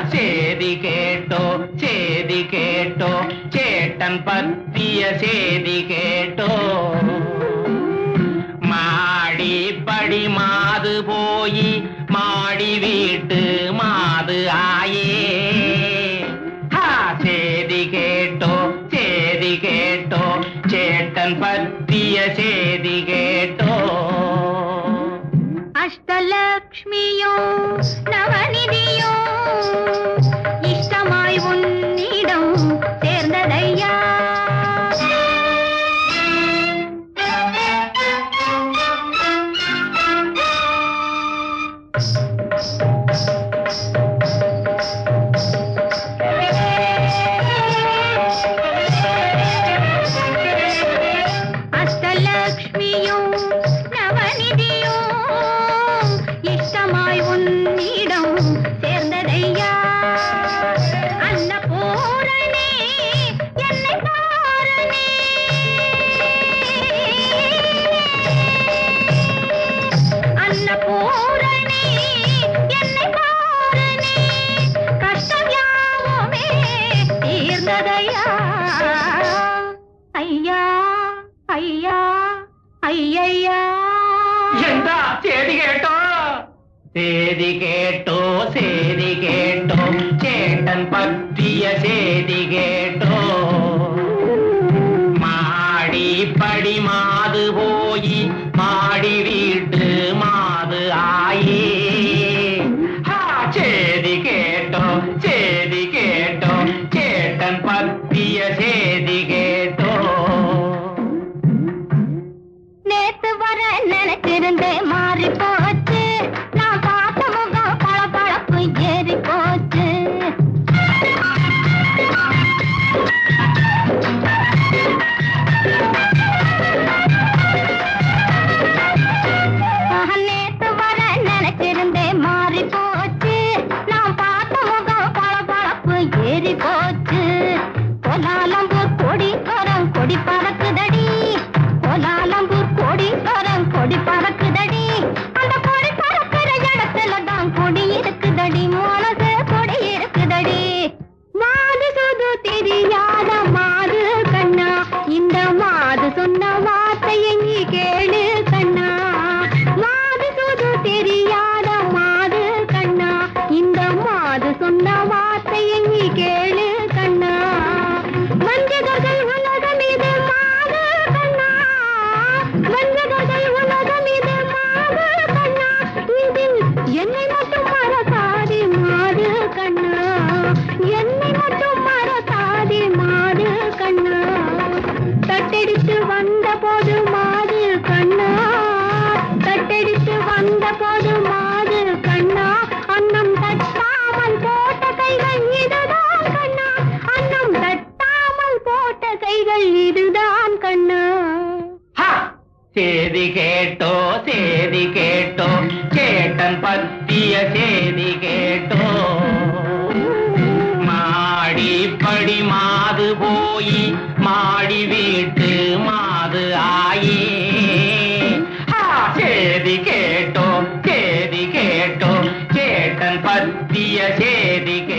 சேதி கேட்டோ சேதி கேட்டோ சேட்டன் பத்திய சேதி கேட்டோ மாடி படி மாது போய் மாடி வீட்டு மாது ஆயே சேதி கேட்டோ சேதி கேட்டோ சேட்டன் பத்திய சேதி கேட்டோ அஷ்டலக்ஷ்மியோ நவநிதியோ இஷ்டமாய் உன்னிடம் சேர்ந்ததையா அஷ்டலக்ஷ்மியோ நவநிதியோ இஷ்டமாய் உன்னிடம் சேர்ந்ததையா அன்னபூரணி என்னை பாரணி அன்னபூரணி என்னை பாரணி கஷ்டம் யாவுமே தீர்ந்ததையா ஐயா ஐயா ஐயா എന്താ ചേതി കേട്ടോ சேதி கேட்டோ சேதி கேட்டோ சேட்டன் பத்திய சேதி கேட்டோ மாடி படி மாது போய் மாடி வீட்டு மாது ஆயே சேதி கேட்டோ சேதி கேட்டோ சேட்டன் பத்திய சேதி கேட்டோ நேத்து வர நினைச்சிருந்தே மாறி போச்சு நான் பார்த்த முகம் பளபளப்பு ஏறி போச்சு நேத்து வர நினைச்சிருந்தே மாறி போச்சு நான் பார்த்த முகம் பளபளப்பு ஏறி போச்சு கோலாலம்பூர் கொடிக்காரன் கொடி பறக்குதடி கோலாலம்பூர் கொடிக்காரன் கொடி பறக்குதடி அந்த கொடி பறக்கிற இடத்துல தான் கொடி இருக்குதடி மனசு கொடி இருக்குதடி மாது சுது தெரியாத மாது கண்ணா இந்த மாது சொன்ன வார்த்தையை நீ கேளு கண்ணா மாது சுது தெரியாத மாது கண்ணா இந்த மாது சொன்ன வார்த்தையை நீ கேளு கண்ணா வஞ்சகர்கள் உலகம் இது மாது கண்ணா வஞ்சகர்கள் உலகம் இது மாது கண்ணா இதில் என்னை மட்டும் மறக்காதே மாது கண்ணா என்னை மட்டும் மறக்காதே மாது கண்ணா தட்டெடுத்து வந்த போது மாது கண்ணா தட்டெடுத்து வந்த போது மாது கண்ணா அன்னம் தட்டாமல் போட்ட கைகள் இதுதான் கண்ணா அன்னம் தட்டாமல் போட்ட கைகள் இதுதான் கண்ணா சேதி கேட்டோ சேதி கேட்டோ சேட்டன் பத்திய சேதி கேட்டோ மாடி படி மாது போய் மாடி வீட்டு மாது ஆயே சேதி கேட்டோ சேதி கேட்டோ சேட்டன் பத்திய சேதி